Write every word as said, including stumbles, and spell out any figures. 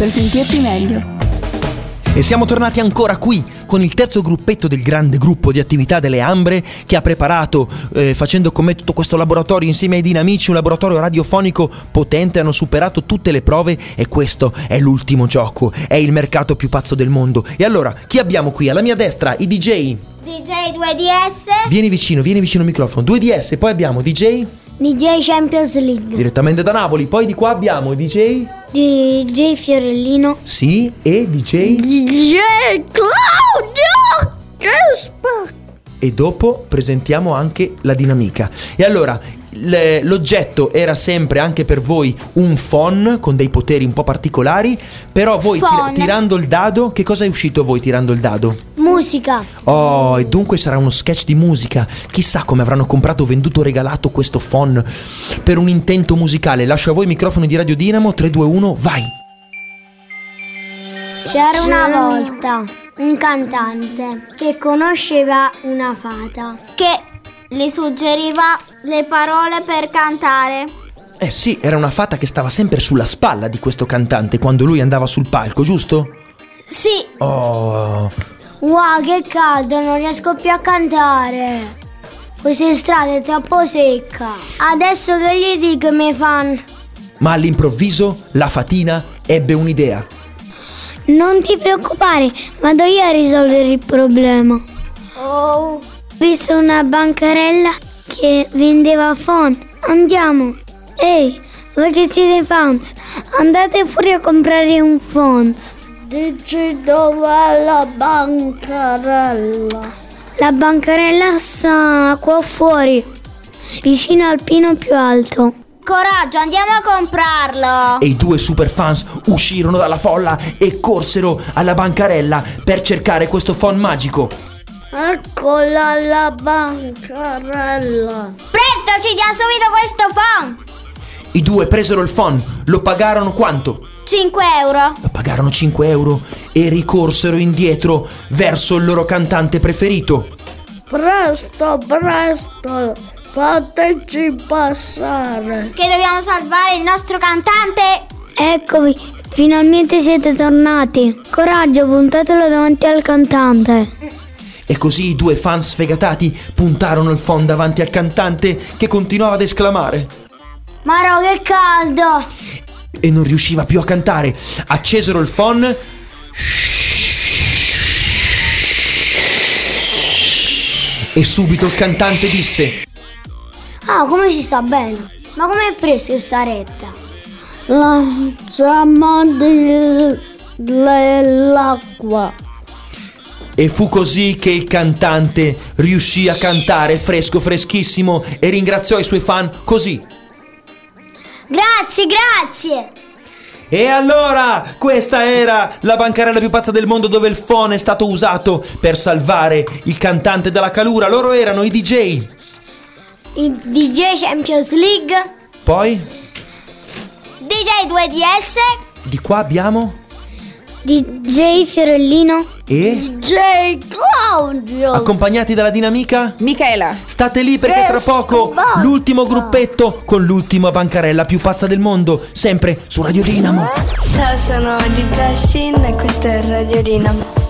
per sentirti meglio. E siamo tornati ancora qui con il terzo gruppetto del grande gruppo di attività delle Ambre, che ha preparato, eh, facendo con me tutto questo laboratorio insieme ai Dinamici, un laboratorio radiofonico potente. Hanno superato tutte le prove e questo è l'ultimo gioco, è il mercato più pazzo del mondo. E allora, chi abbiamo qui? Alla mia destra i D J D J due D S. Vieni vicino, vieni vicino al microfono. due D S, poi abbiamo D J D J Champions League. direttamente da Napoli. Poi di qua abbiamo D J D J Fiorellino. Sì, e D J D J Claudio Crespa. E dopo presentiamo anche la Dinamica. E allora, l- l'oggetto era sempre anche per voi un phon con dei poteri un po' particolari. Però voi tir- tirando il dado, che cosa è uscito a voi tirando il dado? Musica. Oh, e dunque sarà uno sketch di musica. Chissà come avranno comprato, venduto o regalato questo phon per un intento musicale. Lascio a voi i microfoni di Radio Dinamo. Tre, due, uno, vai. C'era una volta un cantante che conosceva una fata che le suggeriva le parole per cantare. Eh sì, era una fata che stava sempre sulla spalla di questo cantante quando lui andava sul palco, giusto? Sì. Oh, wow, che caldo, non riesco più a cantare. Questa strada è troppo secca. Adesso che gli dico ai miei fan? ma all'improvviso la fatina ebbe un'idea. Non ti preoccupare, vado io a risolvere il problema. Oh. Ho visto una bancarella che vendeva phon. Andiamo. Ehi, voi che siete fans, andate pure a comprare un phon. Dici dov'è la bancarella? La bancarella sta qua fuori, vicino al pino più alto. Coraggio, andiamo a comprarlo. E i due superfans uscirono dalla folla e corsero alla bancarella per cercare questo phon magico. Eccola la bancarella. Presto, ci dia subito questo phon. I due presero il phon, lo pagarono quanto? cinque euro. Lo pagarono cinque euro e ricorsero indietro verso il loro cantante preferito. Presto, presto, fateci passare. Che dobbiamo salvare il nostro cantante. Eccovi, finalmente siete tornati. Coraggio, puntatelo davanti al cantante. E così i due fan sfegatati puntarono il phon davanti al cantante, che continuava ad esclamare: Maro, che caldo! E non riusciva più a cantare. Accesero il phon e subito il cantante disse: Ah, come si sta bene? Ma come hai preso questa retta? Lanciamo dell'acqua. E fu così che il cantante riuscì a cantare fresco freschissimo e ringraziò i suoi fan così: Grazie, grazie! E allora, questa era la bancarella più pazza del mondo, dove il phon è stato usato per salvare il cantante dalla calura. Loro erano i D J. I D J Champions League. Poi D J due D S. di qua abbiamo D J Fiorellino. E D J Claudio. accompagnati dalla dinamica Michela. State lì perché tra poco l'ultimo gruppetto con l'ultima bancarella più pazza del mondo, sempre su Radio Dinamo. Ciao, sono D J Shin e questo è Radio Dinamo.